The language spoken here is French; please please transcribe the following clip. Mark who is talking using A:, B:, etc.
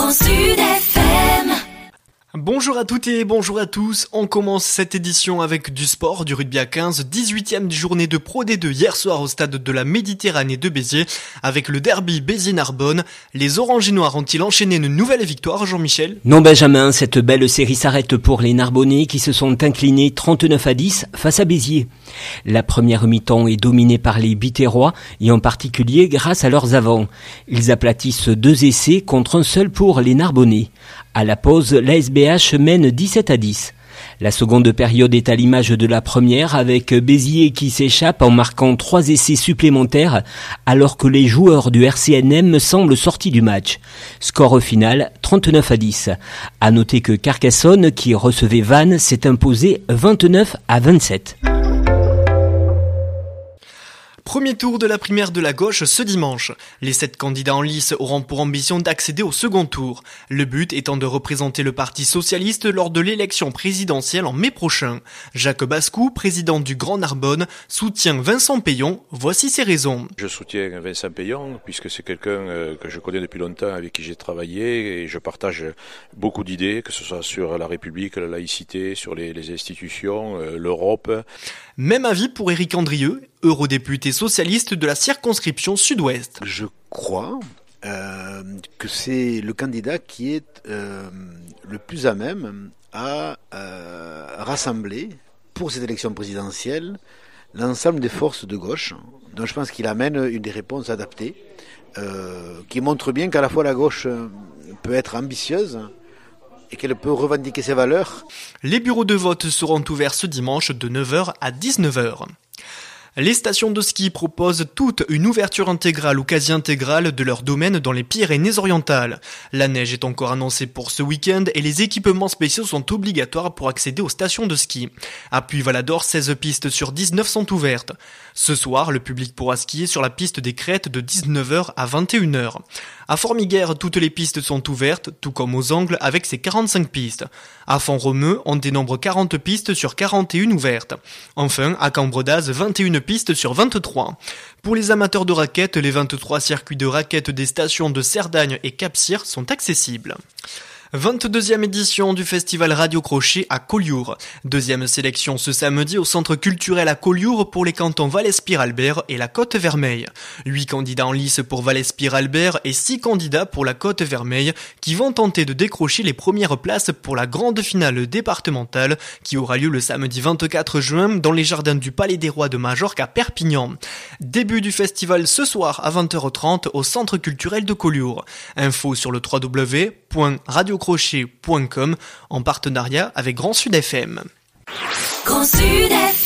A: Grand Sud FM.
B: Bonjour à toutes et bonjour à tous, on commence cette édition avec du sport, du rugby à 15, 18e journée de Pro D2 hier soir au stade de la Méditerranée de Béziers, avec le derby Béziers-Narbonne. Les Orange et Noirs ont-ils enchaîné une nouvelle victoire, Jean-Michel ?
C: Non Benjamin, cette belle série s'arrête pour les Narbonnais qui se sont inclinés 39-10 face à Béziers. La première mi-temps est dominée par les Biterrois et en particulier grâce à leurs avants. Ils aplatissent 2 essais contre un seul pour les Narbonnais. À la pause, l'ASBH mène 17-10. La seconde période est à l'image de la première avec Béziers qui s'échappe en marquant 3 essais supplémentaires alors que les joueurs du RCNM semblent sortis du match. Score final 39-10. À noter que Carcassonne, qui recevait Vannes, s'est imposé 29-27.
B: Premier tour de la primaire de la gauche ce dimanche. Les 7 candidats en lice auront pour ambition d'accéder au second tour. Le but étant de représenter le Parti socialiste lors de l'élection présidentielle en mai prochain. Jacques Bascou, président du Grand Narbonne, soutient Vincent Payon. Voici ses raisons.
D: Je soutiens Vincent Payon puisque c'est quelqu'un que je connais depuis longtemps, avec qui j'ai travaillé et je partage beaucoup d'idées, que ce soit sur la République, la laïcité, sur les institutions, l'Europe.
B: Même avis pour Éric Andrieux, eurodéputé socialiste de la circonscription sud-ouest.
E: Je crois que c'est le candidat qui est le plus à même à rassembler pour cette élection présidentielle l'ensemble des forces de gauche. Donc je pense qu'il amène une des réponses adaptées qui montre bien qu'à la fois la gauche peut être ambitieuse et qu'elle peut revendiquer ses valeurs.
B: Les bureaux de vote seront ouverts ce dimanche de 9h à 19h. Les stations de ski proposent toutes une ouverture intégrale ou quasi intégrale de leur domaine dans les Pyrénées-Orientales. La neige est encore annoncée pour ce week-end et les équipements spéciaux sont obligatoires pour accéder aux stations de ski. À Puy-Valador, 16 pistes sur 19 sont ouvertes. Ce soir, le public pourra skier sur la piste des Crêtes de 19h à 21h. À Formiguères, toutes les pistes sont ouvertes, tout comme aux Angles avec ses 45 pistes. À Font-Romeu, on dénombre 40 pistes sur 41 ouvertes. Enfin, à Cambredaz, 21 pistes sur 23. Pour les amateurs de raquettes, les 23 circuits de raquettes des stations de Cerdagne et Cap-Cyr sont accessibles. 22e édition du festival Radio Crochet à Collioure. Deuxième sélection ce samedi au centre culturel à Collioure pour les cantons Vallespire-Albert et la Côte-Vermeille. 8 candidats en lice pour Vallespire-Albert et 6 candidats pour la Côte-Vermeille qui vont tenter de décrocher les premières places pour la grande finale départementale qui aura lieu le samedi 24 juin dans les jardins du Palais des Rois de Majorque à Perpignan. Début du festival ce soir à 20h30 au centre culturel de Collioure. Info sur le www.radiocrochet.com en partenariat avec Grand Sud FM.
A: Grand Sud FM.